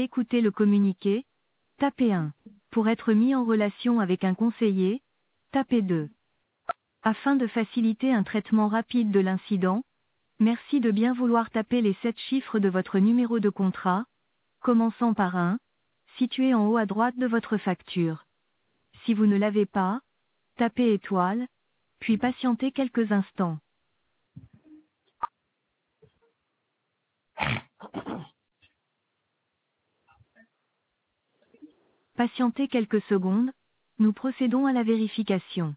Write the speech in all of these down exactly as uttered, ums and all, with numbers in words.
écouter le communiqué, tapez un. Pour être mis en relation avec un conseiller, tapez deux. Afin de faciliter un traitement rapide de l'incident, merci de bien vouloir taper les sept chiffres de votre numéro de contrat, commençant par un, situé en haut à droite de votre facture. Si vous ne l'avez pas, tapez étoile, puis patientez quelques instants. Patientez quelques secondes, nous procédons à la vérification.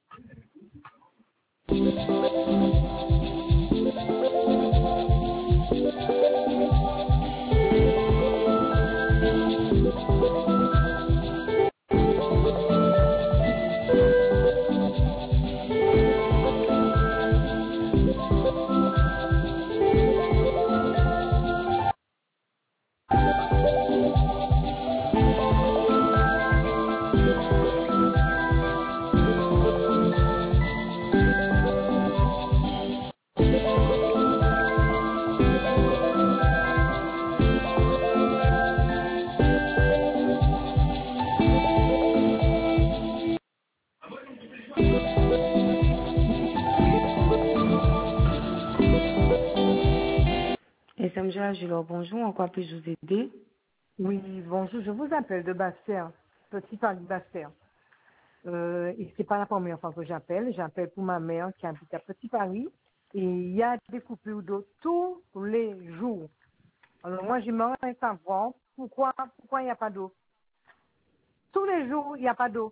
S M G, Agilor, bonjour, en quoi puis-je vous aider? Oui, bonjour, je vous appelle de Bastère, Petit Paris Bastère. Euh, et c'est pas la première fois que j'appelle, j'appelle pour ma mère qui habite à Petit Paris et il y a des coupures d'eau tous les jours. Alors moi, j'aimerais savoir pourquoi pourquoi il n'y a pas d'eau. Tous les jours, il n'y a pas d'eau.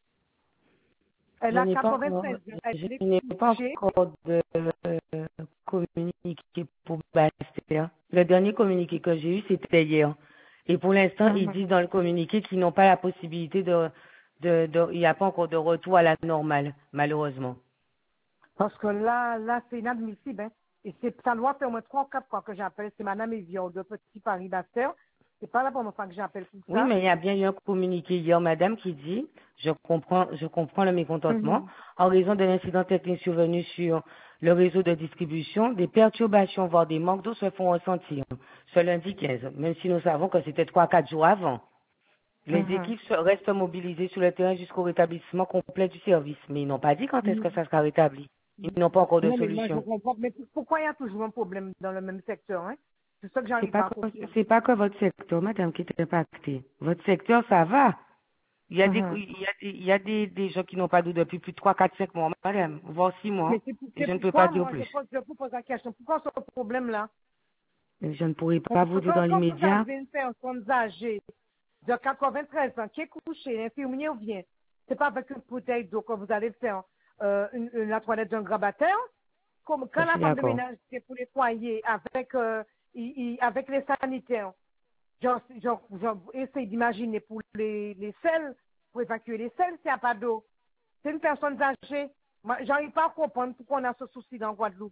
Elle Je a n'ai pas encore, quatre-vingt-treize ans, elle je est n'ai pas couchée. encore de euh, communiqué pour Bastère. Le dernier communiqué que j'ai eu, c'était hier. Et pour l'instant, ils Mhm. disent dans le communiqué qu'ils n'ont pas la possibilité de, de, de, il n'y a pas encore de retour à la normale, malheureusement. Parce que là, là, c'est inadmissible. Hein. Et c'est, ça doit faire au moins trois ou quatre fois que j'appelle. C'est Madame Evian de Petit Paris Bastère. C'est pas la première fois que j'appelle pour Oui, ça. mais il y a bien eu un communiqué hier, madame, qui dit, je comprends, je comprends le mécontentement, Mhm. en raison de l'incident technique survenu sur le réseau de distribution, des perturbations, voire des manques d'eau se font ressentir. Ce lundi quinze, même si nous savons que c'était trois, quatre jours avant. Les Mhm. équipes se- restent mobilisées sur le terrain jusqu'au rétablissement complet du service, mais ils n'ont pas dit quand est-ce que Mhm. ça sera rétabli. Ils n'ont pas encore de Non, mais moi, je solution. comprends. Mais pourquoi il y a toujours un problème dans le même secteur, hein? C'est ça que C'est j'arrive pas pas à que, comprendre. c'est pas que votre secteur, madame, qui est impacté. Votre secteur, ça va. Il y a des, Mhm. il y a des, il y a des, des gens qui n'ont pas d'eau depuis plus de trois, quatre, cinq mois, madame, voire six mois. Mais c'est, Et c'est je ne peux pas pourquoi, dire moi, je, plus. pose, je vous pose la question. Pourquoi ce problème-là? Et je ne pourrais Quand, pas vous dire dans quand vous l'immédiat. avez une personne âgée de quatre-vingt-treize ans qui est couchée, l'infirmier vient, c'est pas avec une bouteille d'eau que vous allez faire euh, une, une- la toilette d'un grabataire. Comme Je quand la suis femme de d'accord. ménage c'est pour nettoyer avec, euh, il- il- avec les sanitaires, genre, genre, genre, essaye d'imaginer pour les, les selles, pour évacuer les selles, s'il n'y a pas d'eau. C'est une personne âgée. Moi, j'arrive pas à comprendre pourquoi on a ce souci dans Guadeloupe.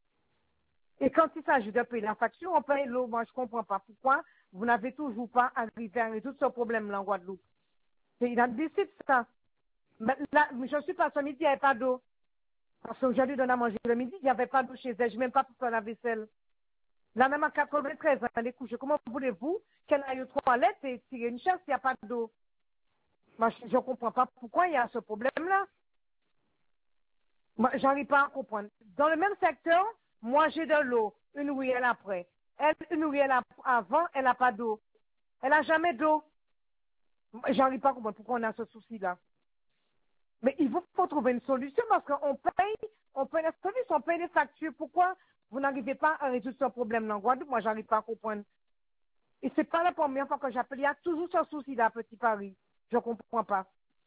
Et quand il s'agit de payer la facture, on paye l'eau. Moi, je comprends pas pourquoi vous n'avez toujours pas arrivé à résoudre ce problème-là en Guadeloupe. C'est inadmissible, ça. Mais là, je suis pas ce midi, il n'y avait pas d'eau. Parce que je lui donne à manger le midi, il n'y avait pas d'eau chez elle. Je n'ai même pas pour faire la vaisselle. La même à quatre-vingt-treize ans, elle est couchée. Comment voulez-vous qu'elle aille aux toilettes et tirer une chaise s'il n'y a pas d'eau? Moi, je ne comprends pas pourquoi il y a ce problème-là. Moi, j'arrive pas à comprendre. Dans le même secteur, moi, j'ai de l'eau. Une ruelle après. Elle, une ruelle ap- avant, elle n'a pas d'eau. Elle n'a jamais d'eau. J'arrive pas à comprendre pourquoi on a ce souci-là. Mais il faut, faut trouver une solution parce qu'on paye, on paye les services, on paye les factures. Pourquoi vous n'arrivez pas à résoudre ce problème-là en Guadeloupe? Moi, j'arrive pas à comprendre. Et c'est pas la première fois que j'appelle. Il y a toujours ce souci-là à Petit Paris. Je comprends pas.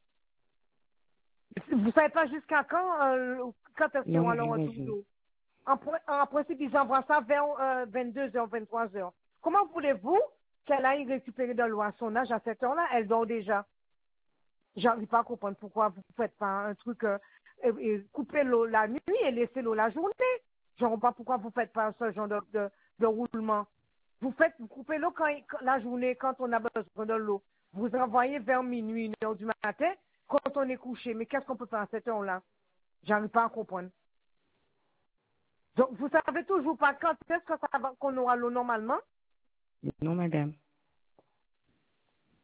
Vous savez pas jusqu'à quand, euh, quand est-ce qu'ils Non, vont leur madame, retour vas-y. d'eau? En, pr- en principe, ils envoient ça vers euh, vingt-deux heures, vingt-trois heures. Comment voulez-vous qu'elle aille récupérer de l'eau à son âge à cette heure-là? Elle dort déjà. J'arrive pas à comprendre pourquoi vous ne faites pas un truc, euh, et, et couper l'eau la nuit et laisser l'eau la journée. Je ne comprends pas pourquoi vous ne faites pas ce genre de, de, de roulement. Vous faites, vous coupez l'eau quand, quand- la journée quand on a besoin de l'eau. Vous envoyez vers minuit, une heure du matin, quand on est couché. Mais qu'est-ce qu'on peut faire à cette heure-là? J'arrive pas à comprendre. Donc, vous savez toujours pas quand est-ce que ça va- qu'on aura l'eau normalement? Non, madame.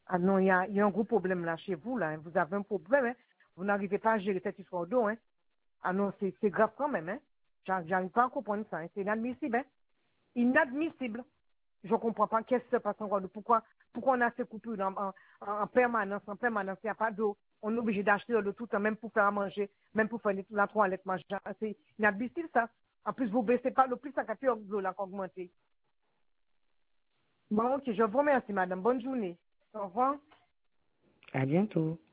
Ah non, il y a, il y a un gros problème là chez vous, là. Hein. Vous avez un problème, hein. Vous n'arrivez pas à gérer cette histoire d'eau, hein. Ah non, c'est, c'est grave quand même, hein. J'arrive pas à comprendre ça, hein. C'est inadmissible, hein. Inadmissible. Je comprends pas qu'est-ce qui se passe en Guadeloupe. Pourquoi, pourquoi on a ces coupures en, en, en permanence, en permanence, il n'y a pas d'eau. On est obligé d'acheter de l'eau tout le temps, même pour faire à manger, même pour faire la toilette, manger. C'est inadmissible, ça. En plus, vous baissez pas le plus, ça capture l'eau, là, augmenté. Bon, ok, je vous remercie, madame. Bonne journée. Au revoir. À bientôt.